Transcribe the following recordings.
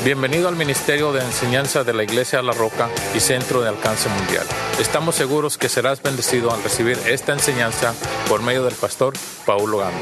Bienvenido al Ministerio de Enseñanza de la Iglesia La Roca y Centro de Alcance Mundial. Estamos seguros que serás bendecido al recibir esta enseñanza por medio del pastor Paulo Gamba.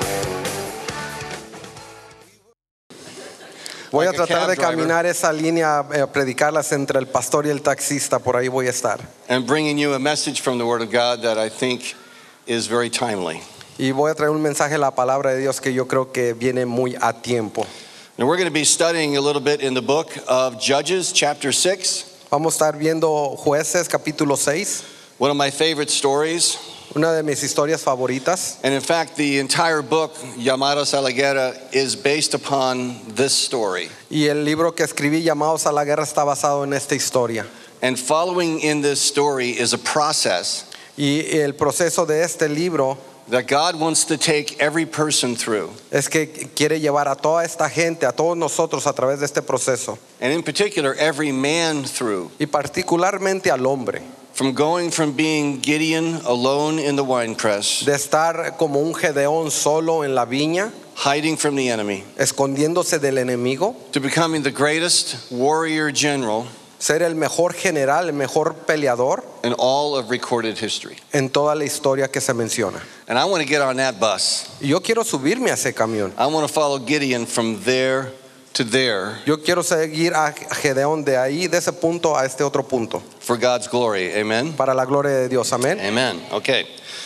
Voy a tratar de caminar esa línea, predicarlas entre el pastor y el taxista, por ahí voy a estar. And bringing you a message from the Word of God that I think is very timely. Y voy a traer un mensaje de la palabra de Dios que yo creo que viene muy a tiempo. Now we're going to be studying a little bit in the book of Judges, chapter 6. Vamos a estar viendo Jueces, capítulo 6. One of my favorite stories. Una de mis historias favoritas. And in fact, the entire book, Llamados a la Guerra, is based upon this story. Y el libro que escribí, Llamados a la Guerra, está basado en esta historia. And following in this story is a process Y el proceso de este libro that God wants to take every person through. es que quiere llevar a toda esta gente, a todos nosotros a través de este proceso. And in particular, every man through. Y particularmente al hombre. From going from being Gideon alone in the winepress, De estar como un Gedeón solo en la viña, hiding from the enemy, escondiéndose del enemigo, to becoming the greatest warrior general ser el mejor general, el mejor peleador in all of recorded history. en toda la historia que se menciona. And I want to get on that bus. Y yo quiero subirme a ese camión. I want to follow Gideon from there to there Yo quiero seguir a Gedeón de ahí, de ese punto a este otro punto, for God's glory. Amen? para la gloria de Dios. Amén. Amen. Okay.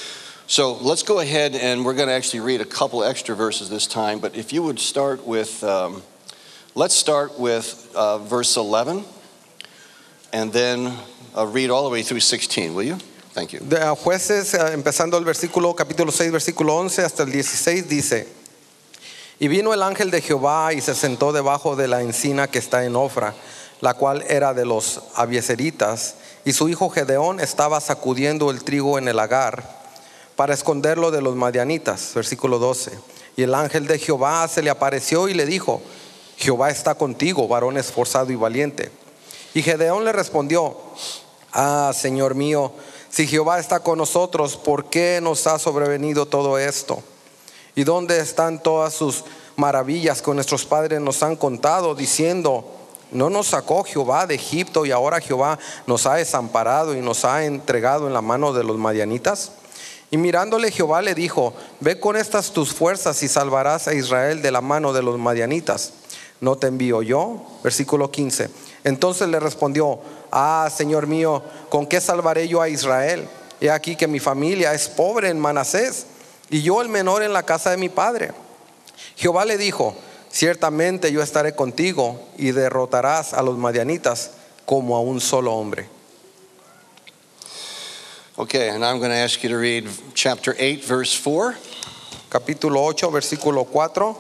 So let's go ahead and we're going to actually read a couple extra verses this time. But if you would start with, let's start with verse 11 and then read all the way through 16, will you? Thank you. De Jueces, empezando el versículo, capítulo 6, versículo 11 hasta el 16, dice: Y vino el ángel de Jehová y se sentó debajo de la encina que está en Ofra, la cual era de los abiezeritas, y su hijo Gedeón estaba sacudiendo el trigo en el lagar para esconderlo de los madianitas. Versículo 12. Y el ángel de Jehová se le apareció y le dijo: Jehová está contigo, varón esforzado y valiente. Y Gedeón le respondió: Señor mío, si Jehová está con nosotros, ¿por qué nos ha sobrevenido todo esto? ¿Y dónde están todas sus maravillas que nuestros padres nos han contado, diciendo: ¿no nos sacó Jehová de Egipto, y ahora Jehová nos ha desamparado y nos ha entregado en la mano de los madianitas? Y mirándole Jehová le dijo: Ve con estas tus fuerzas y salvarás a Israel de la mano de los madianitas. ¿No te envío yo? Versículo 15. Entonces le respondió: Señor mío, ¿con qué salvaré yo a Israel? He aquí que mi familia es pobre en Manasés, y yo el menor en la casa de mi padre. Jehová le dijo: Ciertamente yo estaré contigo, y derrotarás a los madianitas como a un solo hombre. Okay, and I'm going to ask you to read chapter 8, verse 4. Capítulo 8, versículo 4.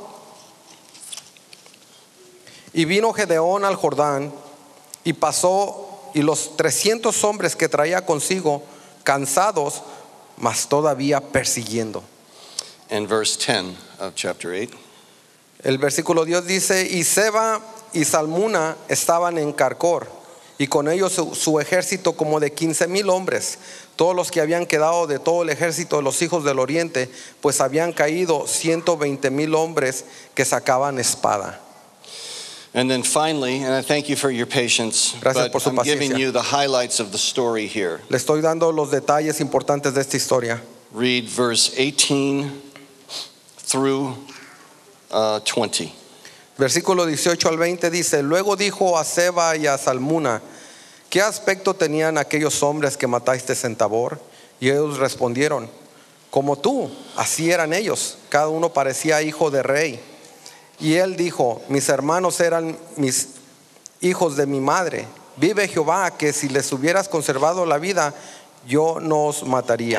Y vino Gedeón al Jordán, y pasó, y los 300 hombres que traía consigo, cansados, mas todavía persiguiendo. And verse 10 of chapter 8. El versículo 10 dice: Y Seba y Salmuna estaban en Carcor, y con ellos su ejército como de 15,000 hombres, todos los que habían quedado de todo el ejército de los hijos del oriente, pues habían caído 120,000 hombres que sacaban espada. And then finally, and I thank you for your patience, Gracias por but su I'm giving paciencia. you the highlights of the story here. Le estoy dando los detalles importantes de esta historia. Read verse 18 through 20. Versículo 18 al 20 dice: Luego dijo a Seba y a Salmuna: ¿Qué aspecto tenían aquellos hombres que mataste en Tabor? Y ellos respondieron: Como tú, así eran ellos, cada uno parecía hijo de rey. Y él dijo: Mis hermanos eran mis hijos de mi madre. Vive Jehová, que si les hubieras conservado la vida, yo no os mataría.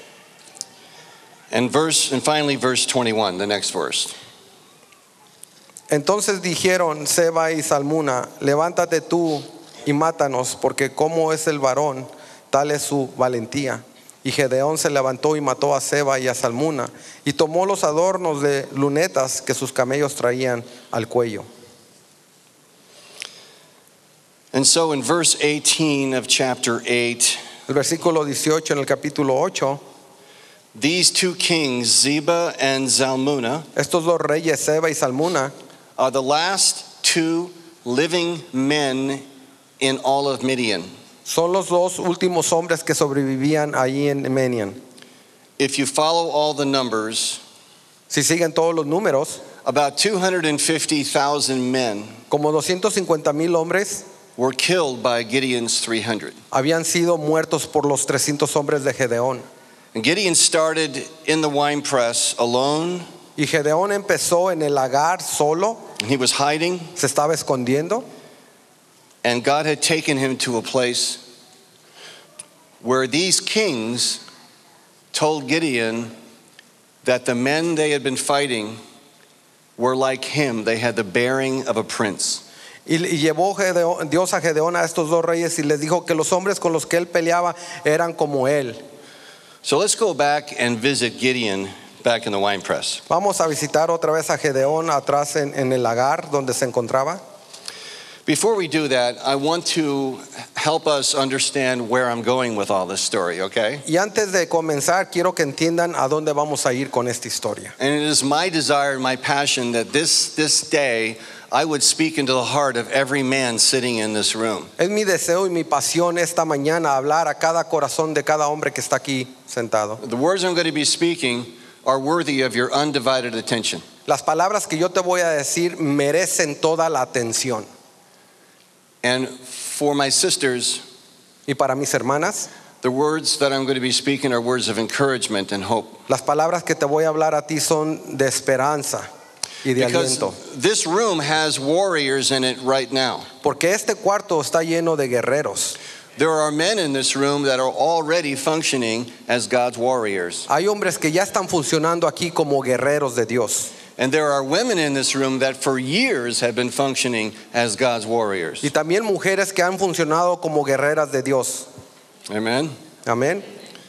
And finally verse 21, the next verse. Entonces dijeron Seba y Salmuna: Levántate tú y mátanos, porque como es el varón, tal es su valentía. Y Gedeón se levantó y mató a Seba y a Salmuna, y tomó los adornos de lunetas que sus camellos traían al cuello. And so in verse 18 of chapter 8, El versículo 18 en el capítulo 8, these two kings, Zeba and Zalmunna, estos dos reyes, Seba y Salmuna, are the last two living men in all of Midian. Son los dos últimos hombres que sobrevivían ahí en Midian. If you follow all the numbers, Si siguen todos los números, about 250,000 men como 250,000 hombres were killed by Gideon's 300. habían sido muertos por los 300 hombres de Gedeón. And Gideon started in the winepress alone, Y Gedeón empezó en el lagar solo, and he was hiding, se estaba escondiendo. and God had taken him to a place where these kings told Gideon that the men they had been fighting were like him. They had the bearing of a prince. Y llevó Dios a Gedeón a estos dos reyes y les dijo que los hombres con los que él peleaba eran como él. So let's go back and visit Gideon back in the winepress. Vamos a visitar otra vez a Gedeón atrás en el lagar donde se encontraba. Before we do that, I want to help us understand where I'm going with all this story, okay? Y antes de comenzar, quiero que entiendan a dónde vamos a ir con esta historia. And it is my desire and my passion that this day I would speak into the heart of every man sitting in this room. Es mi deseo y mi pasión esta mañana hablar a cada corazón de cada hombre que está aquí sentado. The words I'm going to be speaking are worthy of your undivided attention. Las palabras que yo te voy a decir merecen toda la atención. And for my sisters, Y para mis hermanas, the words that I'm going to be speaking are words of encouragement and hope. las palabras que te voy a hablar a ti son de esperanza y de Because aliento. this room has warriors in it right now. Porque este cuarto está lleno de guerreros. There are men in this room that are already functioning as God's warriors. Hay hombres que ya están funcionando aquí como guerreros de Dios. And there are women in this room that for years have been functioning as God's warriors. Y también mujeres que han funcionado como guerreras de Dios. Amen. Amén.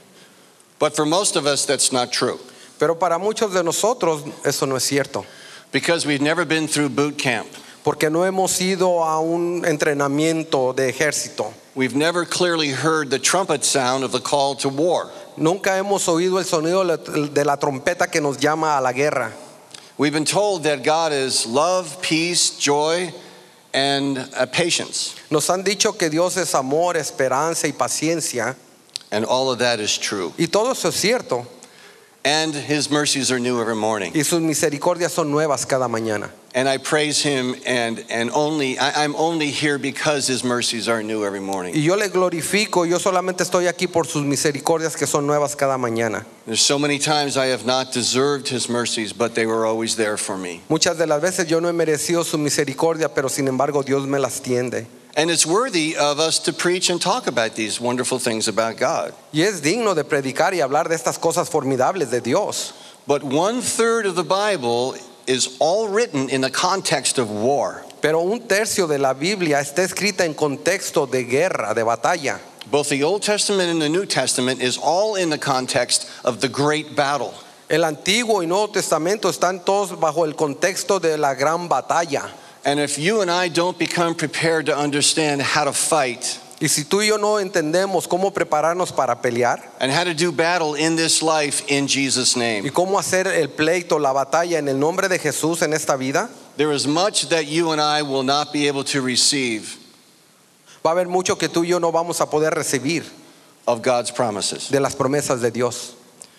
But for most of us, that's not true. Pero para muchos de nosotros eso no es cierto. Because we've never been through boot camp. Porque no hemos ido a un entrenamiento de ejército. We've never clearly heard the trumpet sound of the call to war. Nunca hemos oído el sonido de la trompeta que nos llama a la guerra. We've been told that God is love, peace, joy, and patience. Nos han dicho que Dios es amor, esperanza y paciencia. And all of that is true. Y todo eso es cierto. And His mercies are new every morning. Y sus misericordias son nuevas cada mañana. And I praise Him, and I'm only here because His mercies are new every morning. Y yo le glorifico, yo solamente estoy aquí por sus misericordias que son nuevas cada mañana. There's so many times I have not deserved His mercies, but they were always there for me. Muchas de las veces yo no he merecido su misericordia, pero sin embargo Dios me las tiende. And it's worthy of us to preach and talk about these wonderful things about God. Y es digno de predicar y hablar de estas cosas formidables de Dios. But 1/3 of the Bible is all written in the context of war. Pero un tercio de la Biblia está escrita en contexto de guerra, de batalla. Both the Old Testament and the New Testament is all in the context of the great battle. El Antiguo y Nuevo Testamento están todos bajo el contexto de la gran batalla. And if you and I don't become prepared to understand how to fight Y si tú y yo no entendemos cómo prepararnos para pelear and how to do battle in this life in Jesus' y name, cómo hacer el pleito, la batalla en el nombre de Jesús en esta vida, there is much that you and I will not be able to receive va a haber mucho que tú y yo no vamos a poder recibir of God's promises. de las promesas de Dios.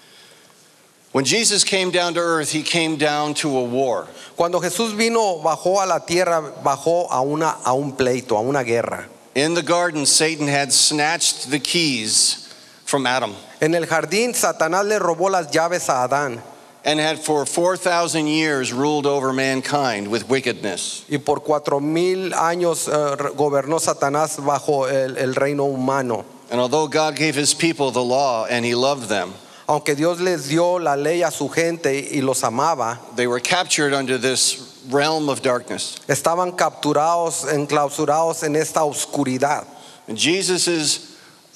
When Jesus came down to earth, He came down to a war. Cuando Jesús vino, bajó a la tierra, bajó a un pleito, a una guerra. In the garden, Satan had snatched the keys from Adam En el jardín, Satanás le robó las llaves a Adán and had for 4,000 years ruled over mankind with wickedness. y por 4,000 años gobernó Satanás bajo el reino humano. And although God gave His people the law and He loved them, Aunque Dios les dio la ley a su gente y los amaba, they were captured under this realm of darkness. estaban capturados, enclausurados en esta oscuridad. And Jesus'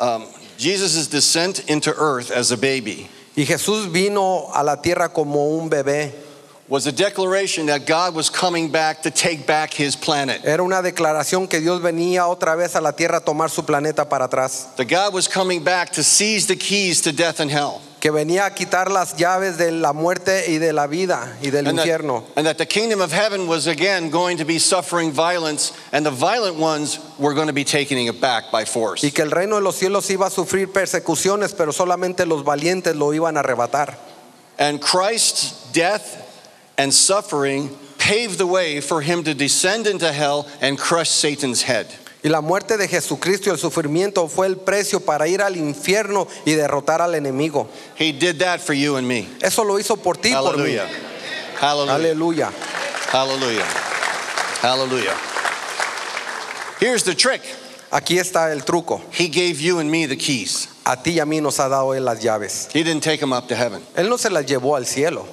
descent into earth as a baby Y Jesús vino a la tierra como un bebé. was a declaration that God was coming back to take back His planet. Era una declaración que Dios venía otra vez a la tierra a tomar su planeta para atrás. That God was coming back to seize the keys to death and hell. que venía a quitar las llaves de la muerte y de la vida y del infierno. And that the kingdom of heaven was again going to be suffering violence, and the violent ones were going to be taking it back by force. Y que el reino de los cielos iba a sufrir persecuciones, pero solamente los valientes lo iban a arrebatar. And Christ's death and suffering paved the way for him to descend into hell and crush Satan's head. Y la muerte de Jesucristo y el sufrimiento fue el precio para ir al infierno y derrotar al enemigo. He did that for you and me. Eso lo hizo por ti y por mí. Hallelujah. Hallelujah. Aleluya. Hallelujah. Hallelujah. Here's the trick. Aquí está el truco. He gave you and me the keys. A ti y a mí nos ha dado Él las llaves. He didn't take them up to heaven. Él no se las llevó al cielo.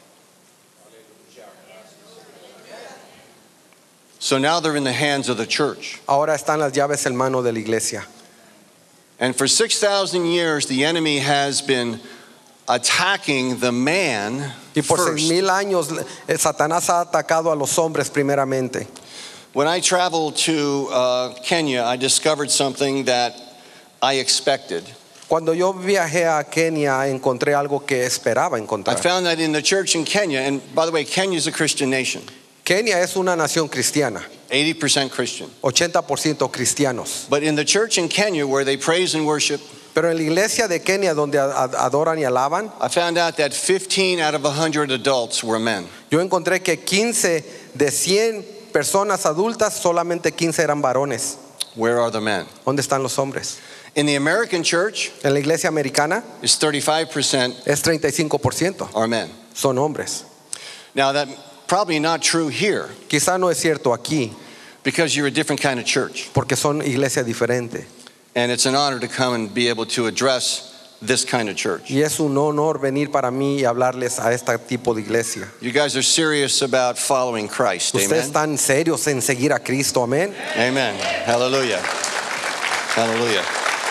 So now they're in the hands of the church. Ahora están las llaves en mano de la iglesia. And for 6,000 years, the enemy has been attacking the man Y por first. 6,000 años Satanás ha atacado a los hombres primeramente. When I traveled to Kenya, I discovered something that I expected. Cuando yo viajé a Kenia encontré algo que esperaba I encontrar. found that in the church in Kenya, and by the way, Kenya is a Christian nation, Kenia es una nación cristiana, 80% Christian. 80% cristianos. But in the church in Kenya, where they praise and worship, Pero en la iglesia de Kenia donde adoran y alaban, I found out that 15 out of 100 adults were men. yo encontré que 15 de 100 personas adultas, solamente 15 eran varones. Where are the men? ¿Dónde están los hombres? In the American church, En la iglesia americana it's 35% es 35%, are men. son hombres. Now, that's probably not true here Quizá no es cierto aquí, because you're a different kind of church. porque son iglesia diferente. And it's an honor to come and be able to address this kind of church. Y es un honor venir para mí y hablarles a este tipo de iglesia. You guys are serious about following Christ. Ustedes Amen. están serios en seguir a Cristo, amén. Amen. Hallelujah. Hallelujah.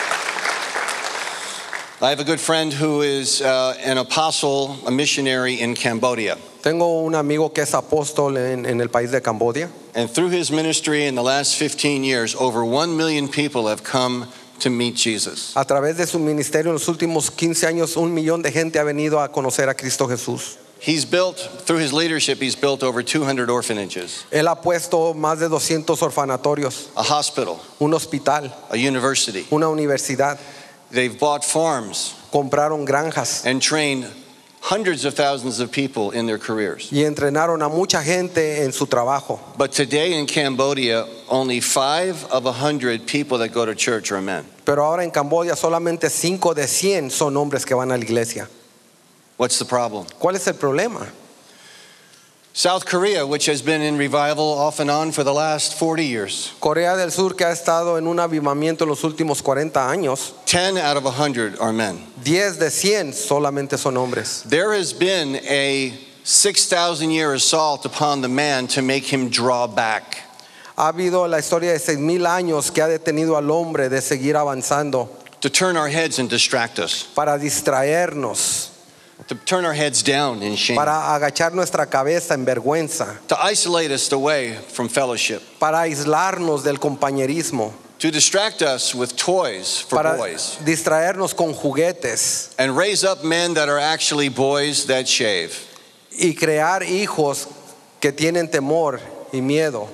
I have a good friend who is an apostle, a missionary in Cambodia. Tengo un amigo que es apóstol en el país de Camboya. And through his ministry in the last 15 years, over 1 million people have come to meet Jesus. A través de su ministerio en los últimos 15 años, 1 millón de gente ha venido a conocer a Cristo Jesús. He's built, through his leadership, he's built over 200 orphanages, Él ha puesto más de 200 orfanatorios, a hospital, un hospital, a university. una universidad. They've bought farms Compraron granjas and trained hundreds of thousands of people in their careers. y entrenaron a mucha gente en su trabajo. But today in Cambodia, only 5 of 100 people that go to church are men. Pero ahora en Camboya solamente 5 de 100 son hombres que van a la iglesia. What's the problem? ¿Cuál es el problema? South Korea, which has been in revival off and on for the last 40 years, Corea del Sur, que ha estado en un avivamiento en los últimos 40 años, 10 out of 100 are men. 10 de 100 solamente son hombres. There has been a 6,000 year assault upon the man to make him draw back. Ha habido la historia de 6,000 años que ha detenido al hombre de seguir avanzando To turn our heads and distract us, para distraernos, to turn our heads down in shame, para agachar nuestra cabeza en vergüenza, to isolate us away from fellowship, para aislarnos del compañerismo, to distract us with toys for para boys, distraernos con juguetes and raise up men that are actually boys that shave. y crear hijos que tienen temor y miedo.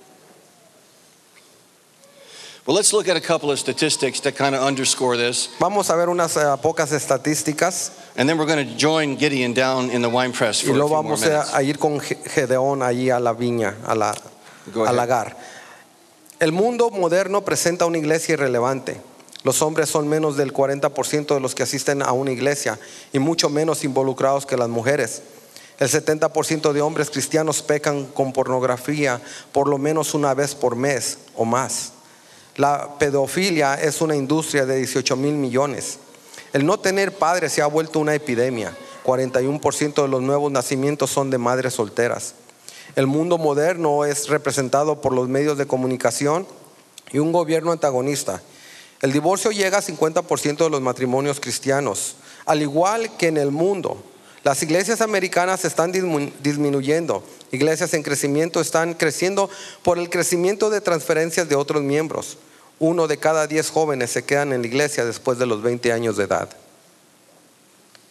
Well, let's look at a couple of statistics that kind of underscore this, Vamos a ver unas pocas estadísticas and then we're going to join Gideon down in the wine press y for a luego few more vamos minutes. a ir con Gedeón ahí a la viña, Go al ahead. lagar. El mundo moderno presenta una iglesia irrelevante. Los hombres son menos del 40% de los que asisten a una iglesia y mucho menos involucrados que las mujeres. El 70% de hombres cristianos pecan con pornografía por lo menos una vez por mes o más. La pedofilia es una industria de 18,000 millones. El no tener padres se ha vuelto una epidemia. 41% de los nuevos nacimientos son de madres solteras. El mundo moderno es representado por los medios de comunicación y un gobierno antagonista. El divorcio llega a 50% de los matrimonios cristianos. Al igual que en el mundo, las iglesias americanas están disminuyendo. Iglesias en crecimiento están creciendo por el crecimiento de transferencias de otros miembros. 1 de cada 10 jóvenes se quedan en la iglesia después de los 20 años de edad.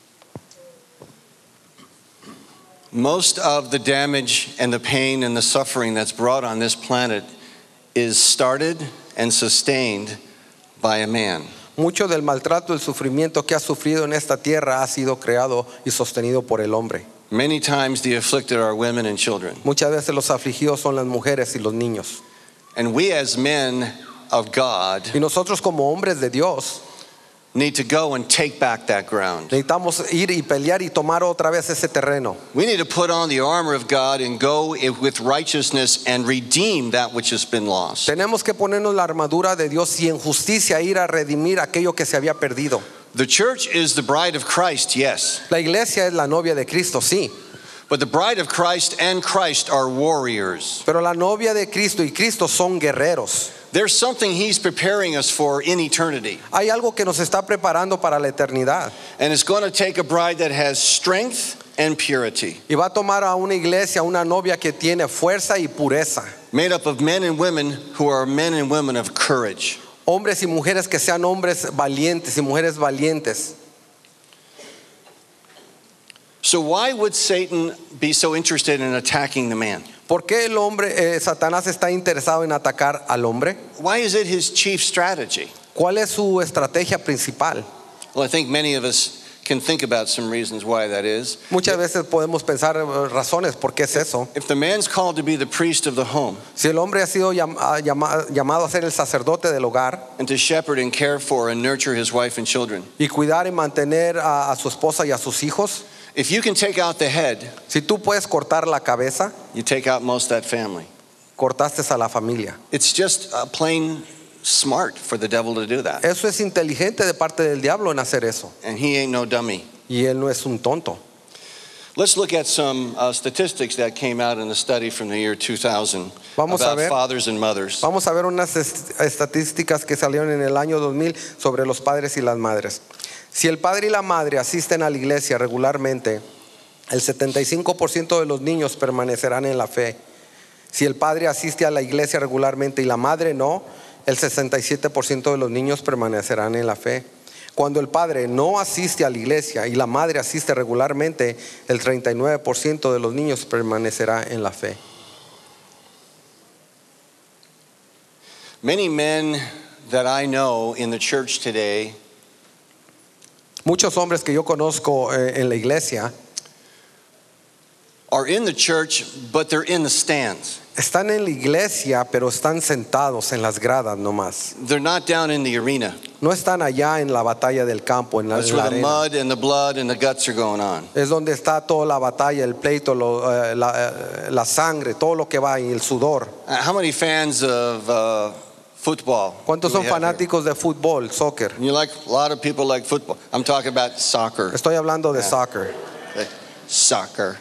Most of the damage and the pain and the suffering that's brought on this planet is started and sustained by a man. Mucho del maltrato, el sufrimiento que ha sufrido en esta tierra ha sido creado y sostenido por el hombre. Many times the afflicted are women and children. Muchas veces los afligidos son las mujeres y los niños. And we as men of God Y nosotros como hombres de Dios need to go and take back that ground. necesitamos ir y pelear y tomar otra vez ese terreno. We need to put on the armor of God and go with righteousness and redeem that which has been lost. Tenemos que ponernos la armadura de Dios y en justicia ir a redimir aquello que se había perdido. The church is the bride of Christ, yes. La iglesia es la novia de Cristo, sí. But the bride of Christ and Christ are warriors. Pero la novia de Cristo y Cristo son guerreros. There's something he's preparing us for in eternity. Hay algo que nos está preparando para la eternidad. And it's going to take a bride that has strength and purity, Y va a tomar a una iglesia, una novia que tiene fuerza y pureza. made up of men and women who are men and women of courage. Hombres y mujeres que sean hombres valientes y mujeres valientes. So why would Satan be so interested in attacking the man? ¿Por qué el hombre, Satanás está interesado en atacar al hombre? Why is it his chief strategy? ¿Cuál es su estrategia principal? Well, I think many of us can think about some reasons why that is. Muchas veces podemos pensar razones por qué es eso. If the man's called to be the priest of the home Si el hombre ha sido llamado a ser el sacerdote del hogar and to shepherd and care for and nurture his wife and children, y cuidar y mantener a su esposa y a sus hijos, if you can take out the head, si tú puedes cortar la cabeza, you take out most of that family. cortaste a la familia. It's just plain smart for the devil to do that. Eso es inteligente de parte del diablo en hacer eso. And he ain't no dummy. Y él no es un tonto. Let's look at some statistics that came out in the study from the year 2000 Vamos a about ver. fathers and mothers. Vamos a ver unas estadísticas que salieron en el año 2000 sobre los padres y las madres. Si el padre y la madre asisten a la iglesia regularmente, el 75% de los niños permanecerán en la fe. Si el padre asiste a la iglesia regularmente y la madre no, el 67% de los niños permanecerán en la fe. Cuando el padre no asiste a la iglesia y la madre asiste regularmente, el 39% de los niños permanecerá en la fe. Many men that I know in the church today Muchos hombres que yo conozco en la iglesia are in the church, but they're in the stands. están en la iglesia, pero están sentados en las gradas nomás. They're not down in the arena. No están allá en la batalla del campo, en la, That's en la where the arena. mud and the blood and the guts are going on. Es donde está toda la batalla, el pleito, la sangre, todo lo que va y el sudor. How many fans of football? ¿Cuántos do son we have here? fanáticos de fútbol, soccer? You like a lot of people like football. I'm talking about soccer. Estoy hablando de Yeah. soccer. Soccer.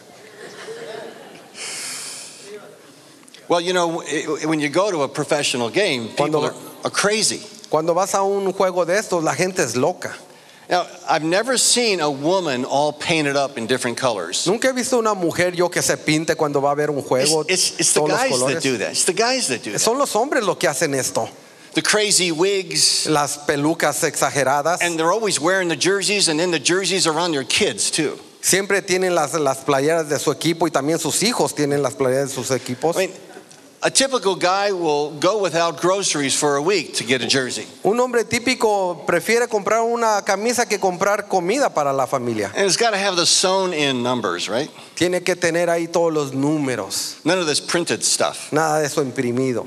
Well, you know, when you go to a professional game, people Cuando- are crazy. Cuando vas a un juego de estos, la gente es loca. Now, I've never seen a woman all painted up in different colors. Nunca he visto una mujer yo que se pinte cuando va a ver un juego. It's the todos los guys that colores. do that. It's the guys that do that. Son los hombres los que hacen esto. The crazy wigs, Las pelucas exageradas. and they're always wearing the jerseys, and then the jerseys are on their kids too. Siempre tienen las playeras de su equipo y también sus hijos tienen las playeras de sus equipos. I mean, a typical guy will go without groceries for a week to get a jersey. Un hombre típico prefiere comprar una camisa que comprar comida para la familia. And it's got to have the sewn in numbers, right? Tiene que tener ahí todos los números. None of this printed stuff. Nada de eso imprimido.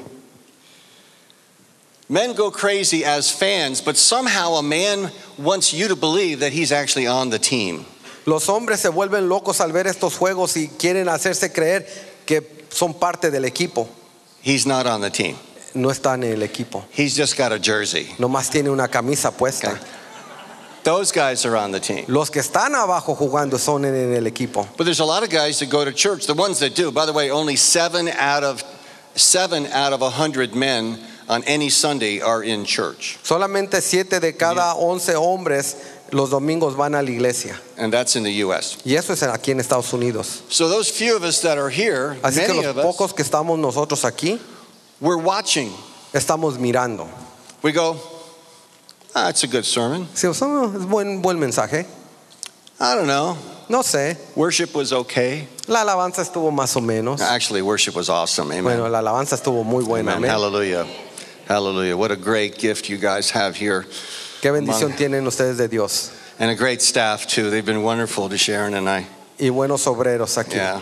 Men go crazy as fans, but somehow a man wants you to believe that he's actually on the team. Los hombres se vuelven locos al ver estos juegos y quieren hacerse creer que son parte del equipo. He's not on the team. No está en el equipo. He's just got a jersey. Nomás tiene una camisa puesta. Okay. Those guys are on the team. Los que están abajo jugando son en el equipo. But there's a lot of guys that go to church. The ones that do, by the way, only 7 out of 100 men on any Sunday are in church. Solamente 7 de cada 11 hombres los domingos van a la iglesia. And that's in the U.S. Y eso es aquí en Estados Unidos. So those few of us that are here, Así que many los of us, pocos que estamos nosotros aquí, we're watching. estamos mirando. We go, it's a good sermon. Sí, es buen mensaje. I don't know. No sé, Worship was okay. La alabanza estuvo más o menos. Actually, worship was awesome. Amen. Bueno, la alabanza estuvo muy buena. Amen. Amén. Hallelujah. Hallelujah. What a great gift you guys have here. Qué bendición tienen ustedes de Dios. And a great staff, too. They've been wonderful to Sharon and I. Y buenos obreros aquí. Yeah.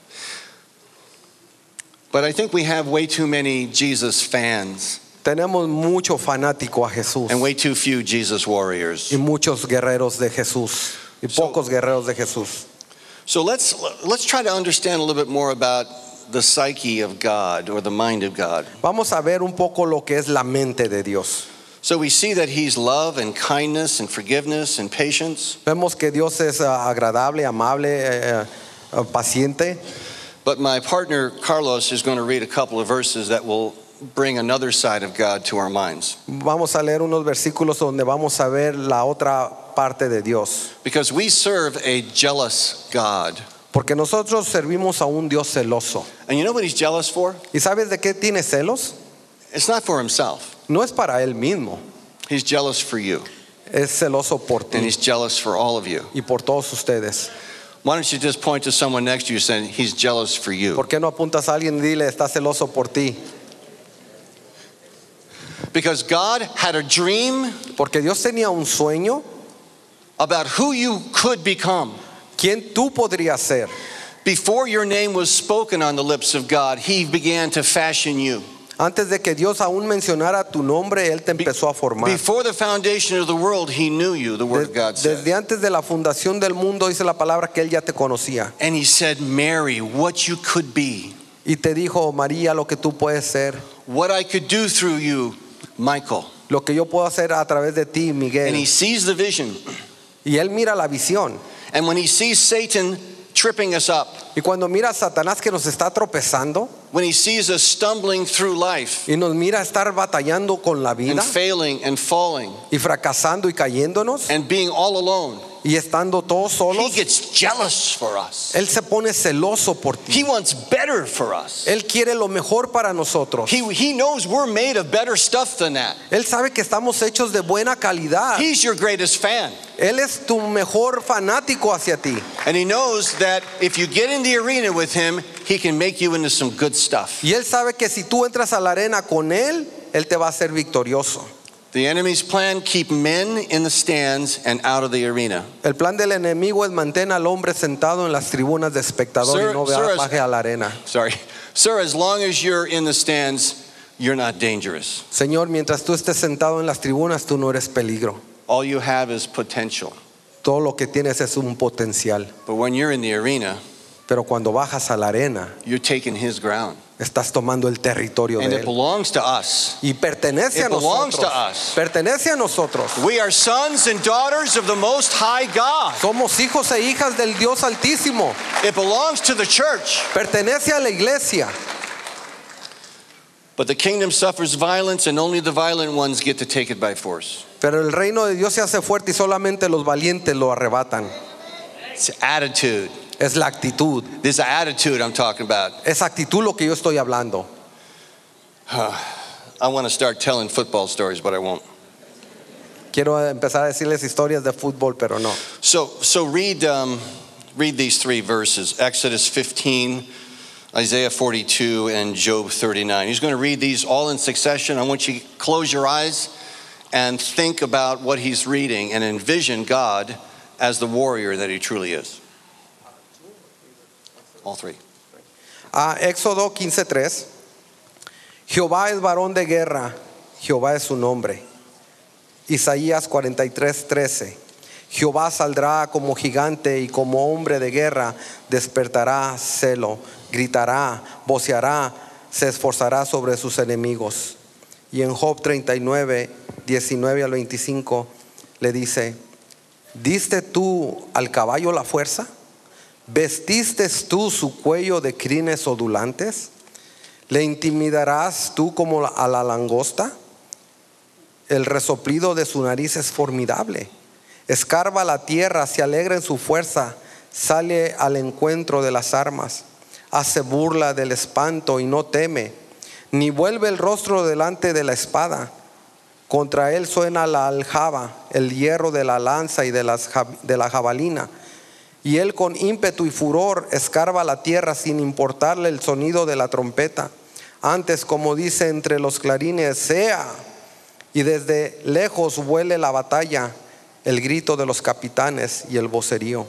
But I think we have way too many Jesus fans Tenemos mucho fanático a Jesús and way too few Jesus warriors. y muchos guerreros de Jesús y pocos guerreros de Jesús. So let's try to understand a little bit more about the psyche of God or the mind of God. Vamos a ver un poco lo que es la mente de Dios. So we see that he's love and kindness and forgiveness and patience. Vemos que Dios es agradable, amable, paciente. But my partner Carlos is going to read a couple of verses that will bring another side of God to our minds. Vamos a leer unos versículos donde vamos a ver la otra parte de Dios. Because we serve a jealous God. Porque nosotros servimos a un Dios celoso. And you know what he's jealous for? ¿Y sabes de qué tiene celos? It's not for himself. No es para él mismo. He's jealous for you. Es celoso por And ti he's jealous for all of you. y por todos ustedes. Why don't you just point to someone next to you saying he's jealous for you? ¿Por qué no apuntas a alguien y dile, está celoso por ti? Because God had a dream Porque Dios tenía un sueño. about who you could become. ¿Quién tú podrías ser? Before your name was spoken on the lips of God, he began to fashion you. Antes de que Dios aún mencionara tu nombre, Él te empezó a formar. Before the foundation of the world, he knew you, the word of God said. Desde antes de la fundación del mundo, dice la palabra que Él ya te conocía. And he said, Mary, what you could be, Y te dijo, María, lo que tú puedes ser, what I could do through you, Michael. lo que yo puedo hacer a través de ti, And he Miguel. sees the vision. Y Él mira la visión. And when he sees Satan tripping us up, Y cuando mira a Satanás que nos está tropezando when he sees us stumbling through life y nos mira estar batallando con la and vida failing and falling y fracasando y cayéndonos and being all alone, y estando todos he solos, gets jealous for us. Él se pone celoso por ti. He wants better for us. Él quiere lo mejor para nosotros. He knows we're made of better stuff than that. Él sabe que estamos hechos de buena calidad. He's your greatest fan. Él es tu mejor fanático hacia ti. And he knows that if you get in the arena with him, he can make you into some good stuff. Y Él sabe que si tú entras a la arena con Él, Él te va a hacer victorioso. The enemy's plan, keep men in the stands and out of the arena. El plan del enemigo es mantener al hombre sentado en las tribunas de espectador y no baje a la arena. Sorry. Sir, as long as you're in the stands, you're not dangerous. Señor, mientras tú estés sentado en las tribunas, tú no eres peligro. All you have is potential. Todo lo que tienes es un potencial. But when you're in the arena, Pero cuando bajas a la arena, you're taking his ground. estás tomando el territorio And de it Él. belongs to us. Y pertenece a It belongs nosotros. to us. Pertenece a nosotros. We are sons and daughters of the Most High God. Somos hijos e hijas del Dios Altísimo. It belongs to the church. Pertenece a la iglesia. But the kingdom suffers violence, and only the violent ones get to take it by force. Pero el reino de Dios se hace fuerte y solamente los valientes lo arrebatan. It's attitude. Es la actitud. This is the attitude I'm talking about. Es actitud lo que yo estoy hablando. I want to start telling football stories, but I won't. Quiero empezar a decirles historias de fútbol, pero no. So read these three verses: Exodus 15, Isaiah 42, and Job 39. He's going to read these all in succession. I want you to close your eyes and think about what he's reading and envision God as the warrior that he truly is. All three. Éxodo 15:3. Jehová es varón de guerra, Jehová es su nombre. Isaías 43:13. Jehová saldrá como gigante y como hombre de guerra despertará celo, gritará, voceará, se esforzará sobre sus enemigos. Y en Job 39:19 al 25 le dice: ¿diste tú al caballo la fuerza? ¿Vestiste tú su cuello de crines ondulantes? ¿Le intimidarás tú como a la langosta? El resoplido de su nariz es formidable. Escarba la tierra, se alegra en su fuerza, sale al encuentro de las armas. Hace burla del espanto y no teme, ni vuelve el rostro delante de la espada. Contra él suena la aljaba, el hierro de la lanza y de la jabalina. Y él con ímpetu y furor escarba la tierra sin importarle el sonido de la trompeta. Antes, como dice entre los clarines, sea. Y desde lejos huele la batalla, el grito de los capitanes y el vocerío.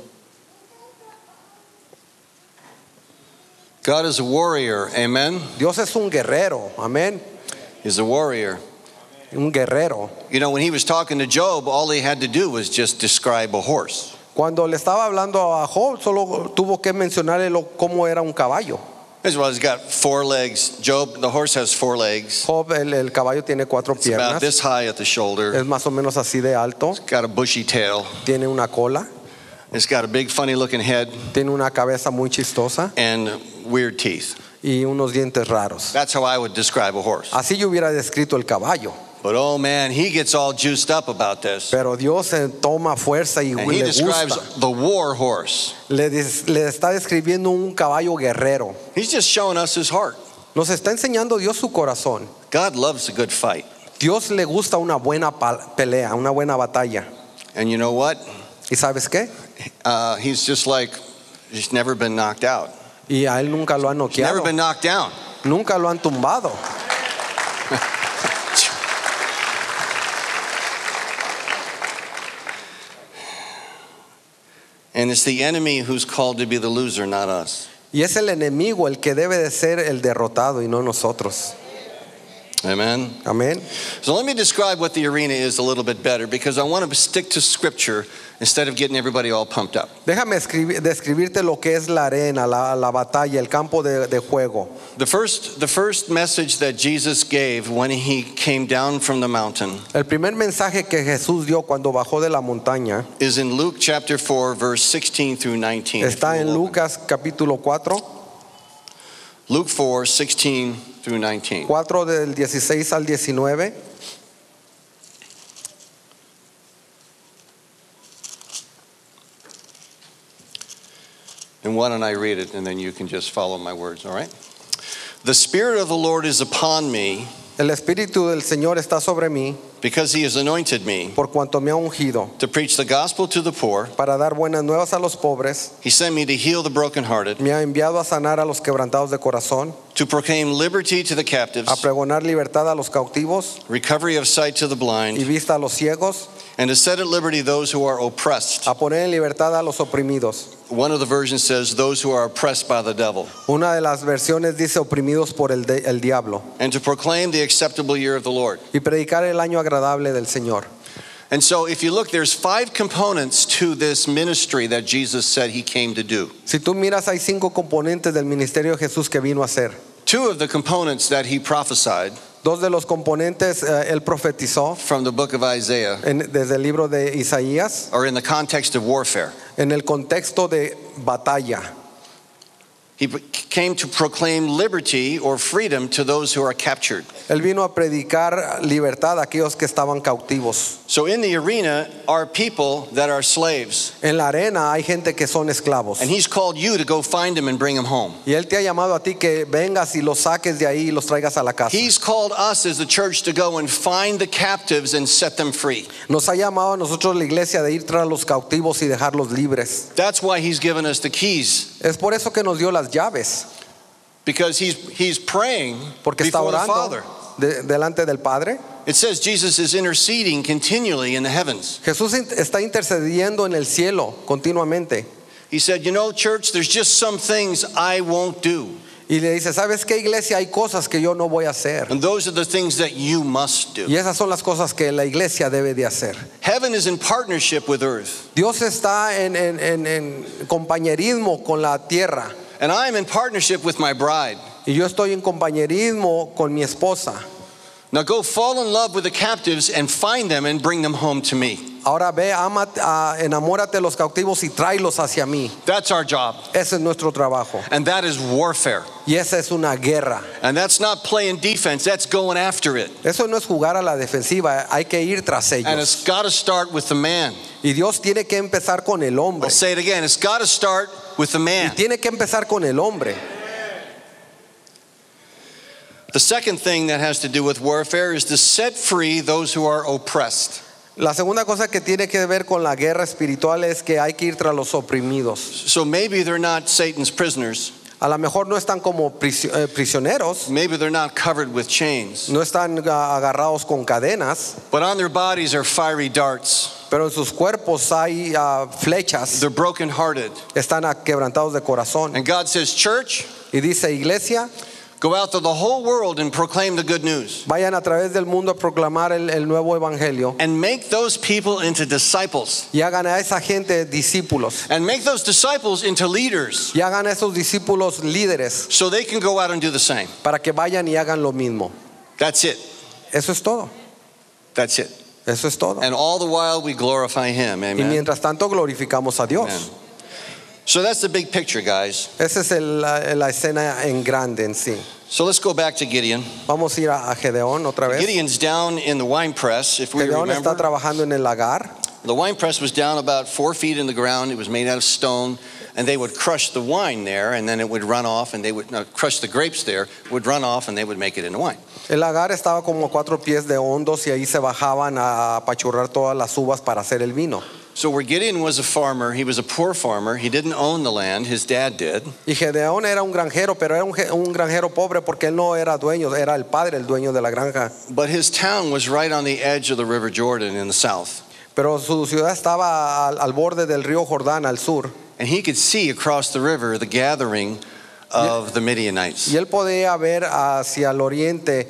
God is a warrior, amen? Dios es un guerrero, amén. He's a warrior. Un guerrero. You know, when he was talking to Job, all he had to do was just describe a horse. Cuando le estaba hablando a Job, solo tuvo que mencionarle cómo era un caballo. As well, he's got 4 legs. Job, the horse has 4 legs. Job, el caballo tiene 4 It's about piernas. this high at the shoulder. Es más o menos así de alto. It's got a bushy tail. Tiene una cola. It's got a big funny looking head Tiene una cabeza muy chistosa and weird teeth. y unos dientes raros. That's how I would describe a horse. Así yo hubiera descrito el caballo. But oh man, he gets all juiced up about this. Pero Dios toma fuerza y And he le describes gusta. the war horse. Le está describiendo un caballo guerrero. He's just showing us his heart. Nos está enseñando Dios su corazón. God loves a good fight. Dios le gusta una buena pelea, una buena batalla. And you know what? ¿Y sabes qué? He's just like, he's never been knocked out. Y a él nunca lo han He's never noqueado. been knocked down. Nunca lo han tumbado. And it's the enemy who's called to be the loser, not us. Y es el enemigo el que debe de ser el derrotado y no nosotros. Amen. Amén. So let me describe what the arena is a little bit better because I want to stick to scripture instead of getting everybody all pumped up. Déjame describirte lo que es la arena, la batalla, el campo de juego. The first message that Jesus gave when he came down from the mountain El primer mensaje que Jesús dio cuando bajó de la montaña is in Luke chapter 4 verse 16 through 19. está en Lucas capítulo 4, Luke 4, 16 through 19. 4 del 16 al 19. And why don't I read it and then you can just follow my words, all right? The Spirit of the Lord is upon me El Espíritu del Señor está sobre mí because he has anointed me por cuanto me ha ungido to preach the gospel to the poor. para dar buenas nuevas a los pobres. He sent me to heal the brokenhearted, Me ha enviado a sanar a los quebrantados de corazón, to proclaim liberty to the captives, a pregonar libertad a los cautivos recovery of sight to the y blind, vista a los ciegos, and to set at liberty those who are oppressed. a poner en libertad a los oprimidos. One of the versions says those who are oppressed by the devil, Una de las versiones dice oprimidos por el diablo, and to proclaim the acceptable year of the Lord. y predicar el año agradable del Señor. And so if you look, there's 5 components to this ministry that Jesus said he came to do. Si tú miras, hay 5 componentes del ministerio de Jesús que vino a hacer. 2 of the components that he prophesied 2 de los componentes él profetizó from the book of Isaiah desde el libro de Isaías are in the context of warfare. en el contexto de batalla. He came to proclaim liberty or freedom to those who are captured. Él vino a predicar libertad a aquellos que estaban cautivos. So in the arena are people that are slaves. En la arena hay gente que son esclavos. And he's called you to go find them and bring them home. Y él te ha llamado a ti que vengas y los saques de ahí y los traigas a la casa. He's called us as the church to go and find the captives and set them free. Nos ha llamado a nosotros la iglesia de ir tras los cautivos y dejarlos libres. That's why he's given us the keys. Es por eso que nos dio las llaves, Because he's praying porque está before the orando Father. delante del Padre. It says Jesus is interceding continually in the heavens. Jesús está intercediendo en el cielo continuamente. He said, you know, church, there's just some things I won't do. Y le dice, ¿sabes qué, iglesia? Hay cosas que yo no voy a hacer. And those are the things that you must do. Y esas son las cosas que la iglesia debe de hacer. Heaven is in partnership with earth. Dios está en compañerismo con la tierra. And I'm in partnership with my bride. Y yo estoy en compañerismo con mi esposa. Now go fall in love with the captives and find them and bring them home to me. Ahora ve, enamórate de los cautivos y tráelos hacia mí. That's our job. Ese es nuestro trabajo. And that is warfare. Y esa es una guerra. And that's not playing defense, that's going after it. Eso no es jugar a la defensiva, hay que ir tras And ellos. it's got to start with the man. Y Dios tiene que empezar con el hombre. I'll say it again, it's got to start with the man. Tiene que empezar con el hombre. The second thing that has to do with warfare is to set free those who are oppressed. La segunda cosa que tiene que ver con la guerra espiritual es que hay que ir tras los oprimidos. So maybe they're not Satan's prisoners. A lo mejor no están como prisioneros, Maybe they're not covered with chains. no están agarrados con cadenas, But on their bodies are fiery darts. pero en sus cuerpos hay flechas, They're brokenhearted. están quebrantados de corazón. And God says, church, Y dice, iglesia, go out to the whole world and proclaim the good news. vayan a través del mundo a proclamar el nuevo evangelio And make those people into disciples. y hagan a esa gente discípulos And make those disciples into leaders. y hagan a esos discípulos líderes So they can go out and do the same. para que vayan y hagan lo mismo. That's it. Eso es todo, That's it. eso es todo. And all the while we glorify Him. Y Amen. mientras tanto glorificamos a Dios. Amen. So that's the big picture, guys. Esa es la escena en grande en sí. So let's go back to Gideon. Vamos a ir a Gedeón otra vez. Gideon's down in the wine press. If we Gedeón está remember, trabajando en el lagar. the wine press was down about 4 feet in the ground. It was made out of stone. And they would crush the wine there, and then it would run off, and they would crush the grapes there, would run off, and they would make it into wine. El lagar estaba como 4 pies de hondos y ahí se bajaban a apachurrar todas las uvas para hacer el vino. So where Gideon was a farmer, he was a poor farmer. He didn't own the land. His dad did. Y Gedeón era un granjero, pero era un granjero pobre porque él no era dueño, era el padre el dueño de la granja. But his town was right on the edge of the River Jordan in the south. Pero su ciudad estaba al borde del río Jordán al sur. And he could see across the river the gathering of the Midianites. Y él podía ver hacia el oriente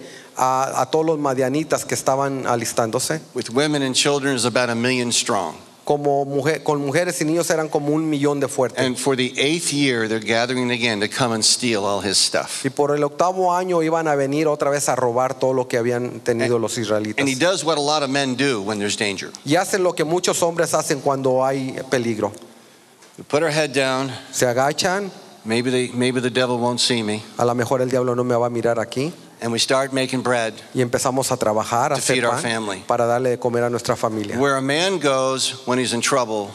a todos los madianitas que estaban alistándose. With women and children, it was about 1 million strong. Con mujeres y niños eran como 1 millón de fuertes. And for the 8th year, they're gathering again to come and steal all his stuff. Y por el 8º año iban a venir otra vez a robar todo lo que habían tenido los israelitas. And he does what a lot of men do when there's danger. Y hacen lo que muchos hombres hacen cuando hay peligro. We put our head down. Se agachan, Maybe the devil won't see me. a lo mejor el diablo no me va a mirar aquí. And we start making bread. Y empezamos a trabajar, a To hacer feed our pan family. para darle de comer a nuestra familia. Where a man goes when he's in trouble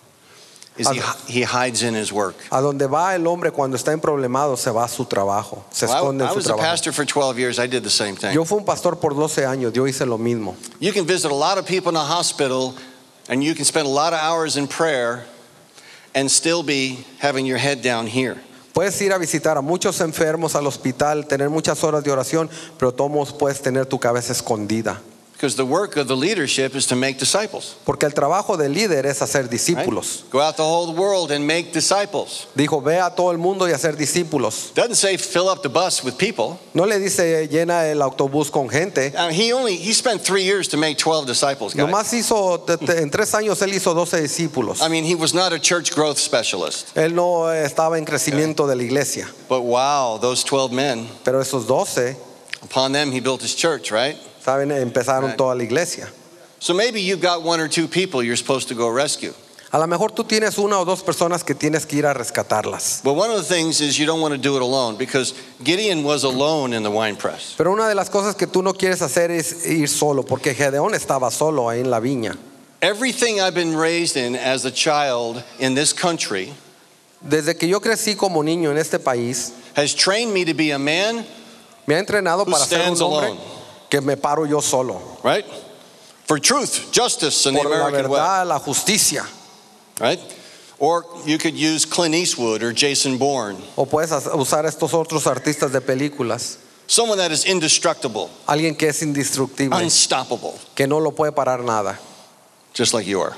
is he hides in his work. A donde va el hombre cuando está en problemado, se va a su trabajo, se esconde I en su was a trabajo. pastor for 12 years. I did the same thing. Yo fui un pastor por 12 años, yo hice lo mismo. You can visit a lot of people in a hospital and you can spend a lot of hours in prayer and still be having your head down here. Puedes ir a visitar a muchos enfermos al hospital, tener muchas horas de oración, pero todos puedes tener tu cabeza escondida. Because the work of the leadership is to make disciples. Porque el trabajo del líder es hacer Right? discípulos. Go out the whole world and make disciples. Dijo, ve a todo el mundo y hacer discípulos. Doesn't say fill up the bus with people. No le dice llena el autobús con gente. He spent 3 years to make 12 disciples, guys. Nomás hizo, en 3 años él hizo 12 discípulos. I mean, he was not a church growth specialist. Él no estaba en crecimiento de la iglesia. But wow, those 12 men, Pero esos 12, upon them he built his church, right? saben, empezaron Right. toda la iglesia. So maybe you've got 1 or 2 people you're supposed to go rescue. A lo mejor tú tienes 1 o 2 personas que tienes que ir a rescatarlas. But one of the things is you don't want to do it alone because Gideon was alone in the wine press. Pero una de las cosas que tú no quieres hacer es ir solo, porque Gedeón estaba solo ahí en la viña. Everything I've been raised in as a child in this country Desde que yo crecí como niño en este país, has trained me to be a man, me ha entrenado Who para ser un stands hombre alone. que me paro yo solo. right? For truth, justice, and the Por la American way, verdad, la justicia. right? Or you could use Clint Eastwood or Jason Bourne, O puedes usar estos otros artistas de películas. someone that is indestructible, Alguien que es indestructible, unstoppable, que no lo puede parar nada, just like you are.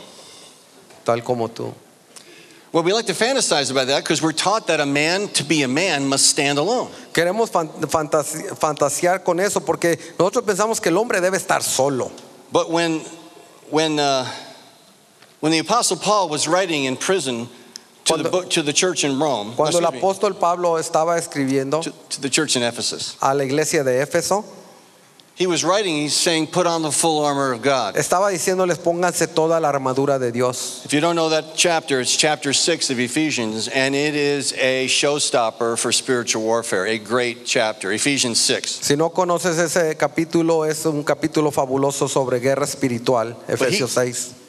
tal como tú. Well, we like to fantasize about that because we're taught that a man, to be a man, must stand alone. Queremos fantasear con eso porque nosotros pensamos que el hombre debe estar solo. But when the Apostle Paul was writing in prison to the church in Rome, Cuando el excuse me, apóstol Pablo estaba escribiendo to the church in Ephesus, a la iglesia de Éfeso, he was writing, he's saying, put on the full armor of God. estaba diciéndoles pónganse toda la armadura de Dios. If you don't know that chapter, it's chapter 6 of Ephesians, and it is a showstopper for spiritual warfare, a great chapter, Ephesians 6. Si no conoces ese capítulo, es un capítulo fabuloso sobre guerra espiritual, Efesios 6.